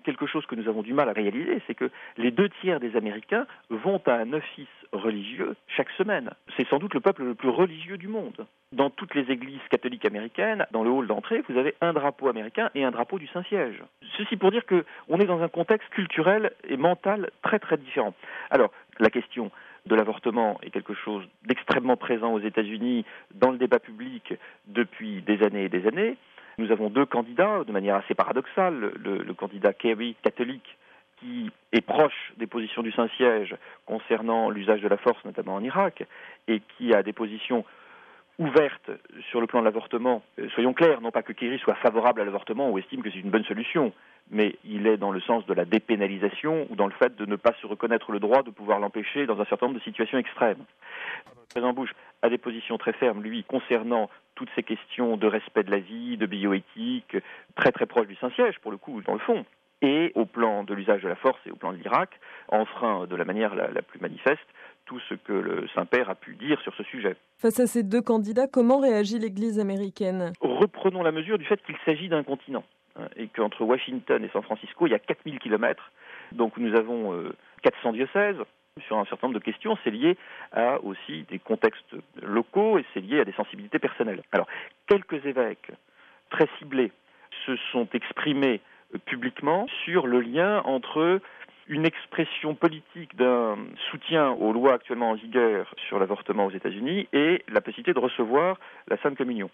quelque chose que nous avons du mal à réaliser, c'est que les 2 tiers des Américains vont à un office religieux chaque semaine. C'est sans doute le peuple le plus religieux du monde. Dans toutes les églises catholiques américaines, dans le hall d'entrée, vous avez un drapeau américain et un drapeau du Saint-Siège. Ceci pour dire qu'on est dans un contexte culturel et mental très très différent. Alors, la question de l'avortement est quelque chose d'extrêmement présent aux États-Unis dans le débat public depuis des années et des années. Nous avons 2 candidats, de manière assez paradoxale, le candidat Kerry, catholique, qui est proche des positions du Saint-Siège concernant l'usage de la force, notamment en Irak, et qui a des positions ouvertes sur le plan de l'avortement. Soyons clairs, non pas que Kerry soit favorable à l'avortement ou estime que c'est une bonne solution, mais il est dans le sens de la dépénalisation ou dans le fait de ne pas se reconnaître le droit de pouvoir l'empêcher dans un certain nombre de situations extrêmes. Le président Bush a des positions très fermes, lui, concernant toutes ces questions de respect de la vie, de bioéthique, très très proche du Saint-Siège, pour le coup, dans le fond. Et au plan de l'usage de la force et au plan de l'Irak, enfreint de la manière la plus manifeste tout ce que le Saint-Père a pu dire sur ce sujet. Face à ces 2 candidats, comment réagit l'Église américaine ? Reprenons la mesure du fait qu'il s'agit d'un continent, et qu'entre Washington et San Francisco, il y a 4000 kilomètres, donc nous avons 400 diocèses. Sur un certain nombre de questions, c'est lié à aussi des contextes locaux et c'est lié à des sensibilités personnelles. Alors, quelques évêques très ciblés se sont exprimés publiquement sur le lien entre une expression politique d'un soutien aux lois actuellement en vigueur sur l'avortement aux États-Unis et la possibilité de recevoir la Sainte Communion.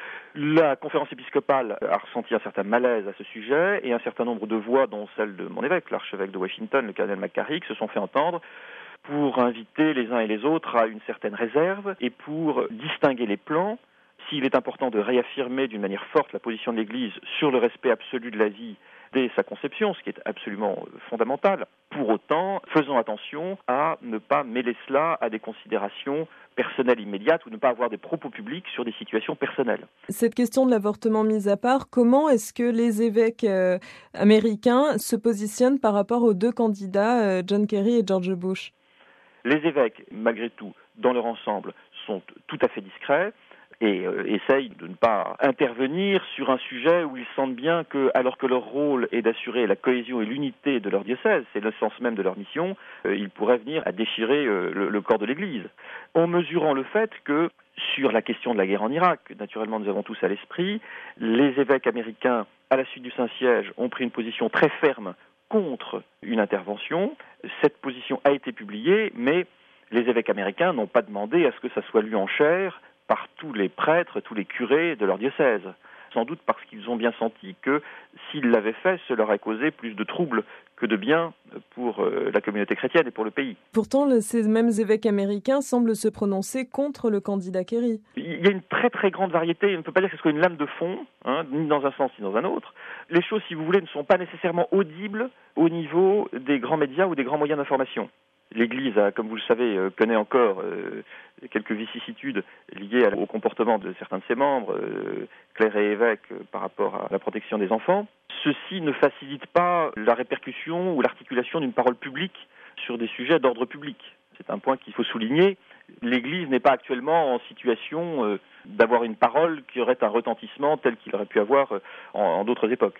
La conférence épiscopale a ressenti un certain malaise à ce sujet et un certain nombre de voix, dont celle de mon évêque, l'archevêque de Washington, le cardinal McCarrick, se sont fait entendre pour inviter les uns et les autres à une certaine réserve et pour distinguer les plans. S'il est important de réaffirmer d'une manière forte la position de l'Église sur le respect absolu de la vie dès sa conception, ce qui est absolument fondamental, pour autant, faisons attention à ne pas mêler cela à des considérations personnelles immédiates ou ne pas avoir des propos publics sur des situations personnelles. Cette question de l'avortement mise à part, comment est-ce que les évêques américains se positionnent par rapport aux 2 candidats, John Kerry et George Bush ? Les évêques, malgré tout, dans leur ensemble, sont tout à fait discrets et essayent de ne pas intervenir sur un sujet où ils sentent bien que, alors que leur rôle est d'assurer la cohésion et l'unité de leur diocèse, c'est le sens même de leur mission, ils pourraient venir à déchirer le corps de l'Église. En mesurant le fait que, sur la question de la guerre en Irak, naturellement nous avons tous à l'esprit, les évêques américains, à la suite du Saint-Siège, ont pris une position très ferme contre une intervention. Cette position a été publiée, mais les évêques américains n'ont pas demandé à ce que ça soit lu en chair par tous les prêtres, tous les curés de leur diocèse. Sans doute parce qu'ils ont bien senti que s'ils l'avaient fait, cela leur aurait causé plus de troubles que de bien pour la communauté chrétienne et pour le pays. Pourtant, ces mêmes évêques américains semblent se prononcer contre le candidat Kerry. Il y a une très très grande variété, on ne peut pas dire que ce soit une lame de fond, ni dans un sens ni dans un autre. Les choses, si vous voulez, ne sont pas nécessairement audibles au niveau des grands médias ou des grands moyens d'information. L'Église, comme vous le savez, connaît encore quelques vicissitudes liées au comportement de certains de ses membres, clercs et évêques, par rapport à la protection des enfants. Ceci ne facilite pas la répercussion ou l'articulation d'une parole publique sur des sujets d'ordre public. C'est un point qu'il faut souligner. L'Église n'est pas actuellement en situation d'avoir une parole qui aurait un retentissement tel qu'il aurait pu avoir en d'autres époques.